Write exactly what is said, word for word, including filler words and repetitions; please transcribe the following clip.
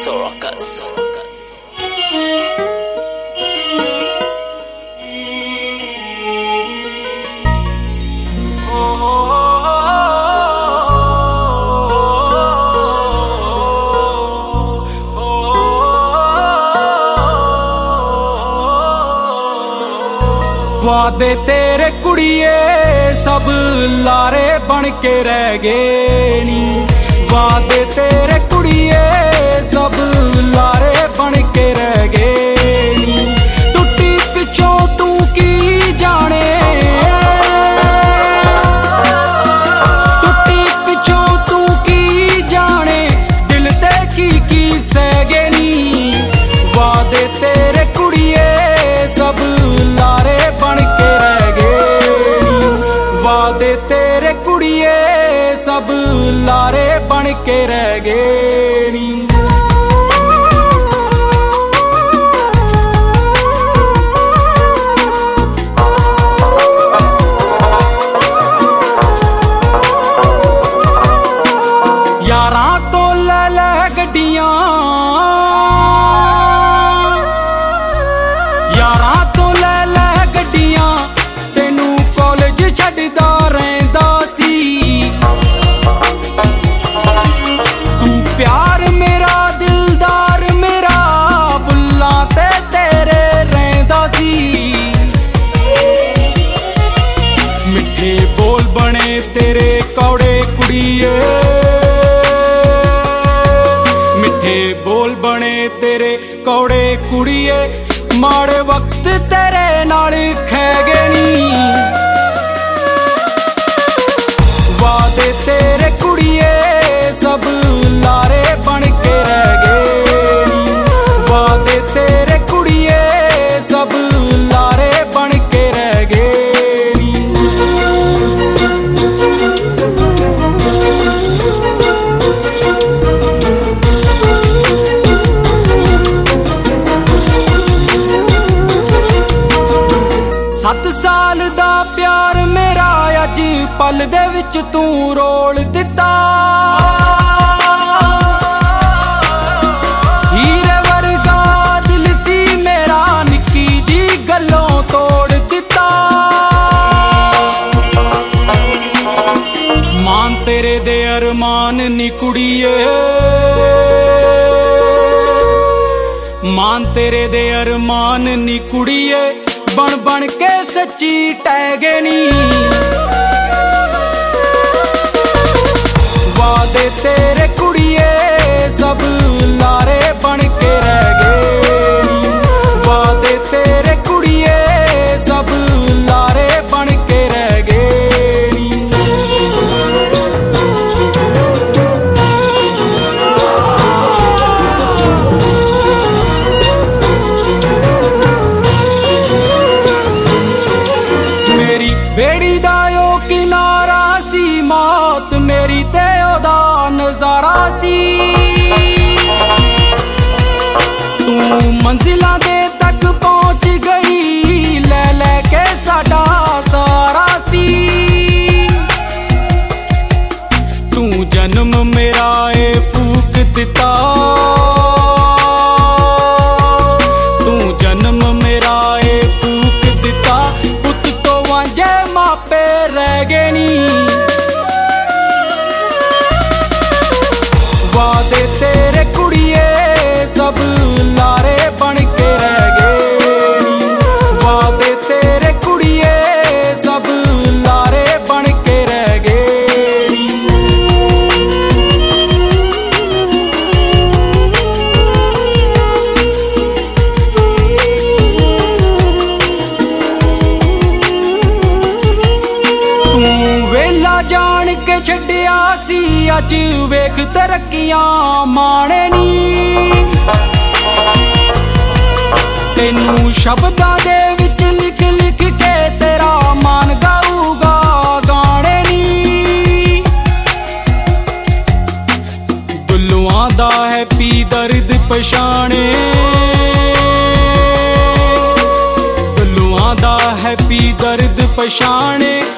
Sorocas. वादे तेरे कुड़िए सब लारे बन के रह गए नी। वादे तेरे कुड़िए सब लारे बन के रह गए नी। टुट्टी पिछों तू की जाने, टुट्टी पिछों तू की जाने, दिल ते की की सह गए नी। वादे तेरे कुड़िए सब लारे बन के रह गए। वादे तेरे कुड़िए सब लारे बन के रह गए। यारां तो लै लै गड्डियां, यारां तो लै लै गड्डियां, तेनू कॉलेज छड्डदा रहिंदा सी। तू प्यार मेरा दिलदार मेरा बुल्लां ते तेरे रहिंदा सी। मिठे बोल बने तेरे कौड़े कुड़िए, मिठे बोल बने तेरे कौड़े कुड़िए, माड़े वक्त तेरे नाल खै गए नी। वादे तेरे कुड़िए सब लारे बन के रह गए। वादे तेरे कुड़िए सब लारे बन के रह गए। सत्त साल दा प्यार मेरा अज पल दे विच तू रोल दिता। हीरे वर्गा दिल सी मेरा निक्की जी गल्लों तोड़ दिता। मान तेरे दे अरमान नी कुड़िए, मान तेरे दे अरमान नी कुड़िए, बन बन के सच्ची टह गए नी। वादे तेरे कुड़िए सब लारे बन के रह गए। वादे तेरे कुड़िए सब लारे बन के रह गए। बेड़ी दा ओ किनारा सी, मौत मेरी ते ओदा नजारा सी। तू मंजिलां दे तक पहुंच गई, ले ले के साडा सारा सी। तू जन्म मेरा ए फूक दिता, तू जन्म मेरा ए फूक दिता, पुत तो वांझे मापे रह गए नी। वादे तेरे कुड़िए सब लारे बन के रह गए। वादे तेरे कुड़िए सब लारे बन के रह गए। जान के छड्डिया सी अज वेख तरक्कियां माणे नी। तेनू शब्दां दे विच लिख लिख के तेरा मान गाऊगा गाने नी। दुल्लुआं दा है पी दर्द पछाणे, दुल्लुआं दा है पी दर्द पछाणे,